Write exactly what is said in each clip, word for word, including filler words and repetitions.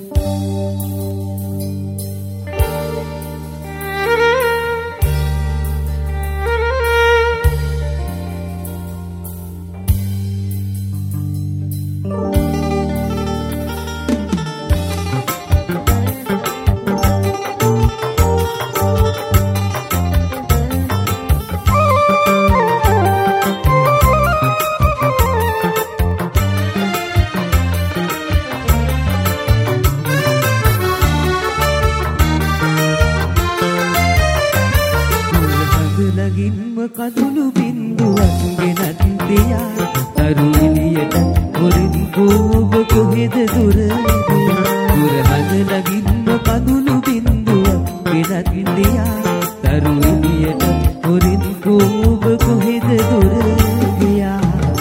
කඳුළු බින්දුවක් ගෙනත් දියා තරු එළියට හොරින් කෝව කොහෙද දුර දුරහඳ ලගින්ම කඳුළු බින්දුවක් ගෙනත් දියා තරු එළියට හොරින් කෝව කොහෙද දුර ගියා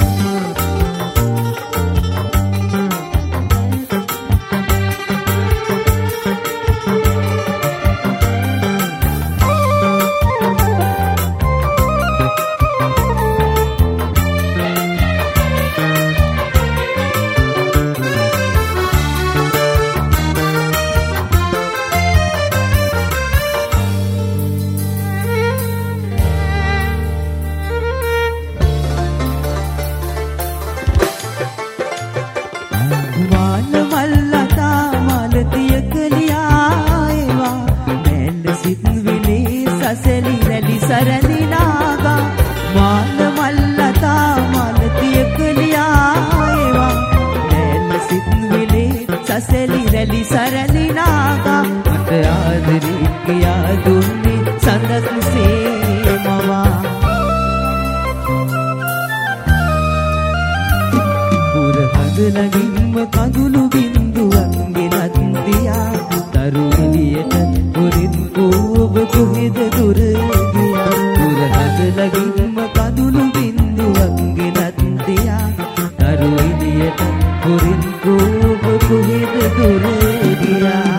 ලගින්ම කඳුළු බින්දුවක් ගෙනත් දියා තරු එළියට හොරින් කෝව කොහෙද දුර ගියා දුරහඳ ලගින්ම කඳුළු බින්දුවක් ගෙනත් දියා තරු එළියට හොරින් කෝව කොහෙද දුර ගියා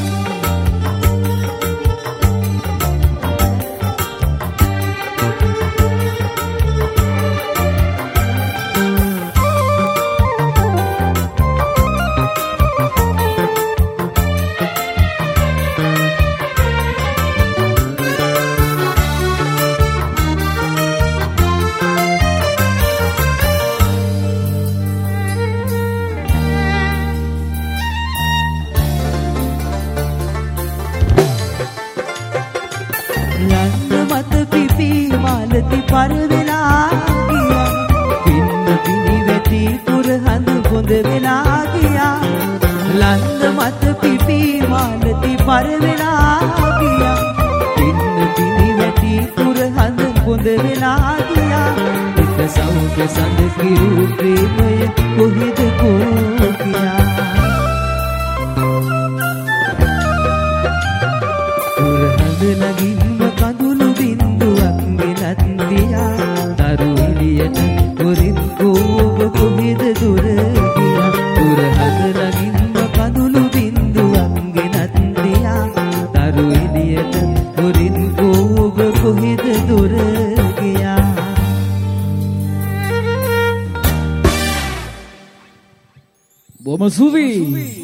पर वेला गया पिंड पिनी वेटी पुर हंद बुंद वेला गया लंद मत पीपी मालती पर वेला गया पिंड पिनी वेटी पुर हंद बुंद वेला गया एक सौ के संग गिरू प्रेमय कोहिद को किया पुर हंद लगी कदुलु बिंदु अंगिनत दिया तरू एළියට හොරින් කෝව කොහෙද දුර ගියා දුරහඳ ලගින්ම කඳුළු බින්දුවක් ගෙනත් දියා තරු එළියට හොරින් කෝව කොහෙද දුර ගියා බොම සුවි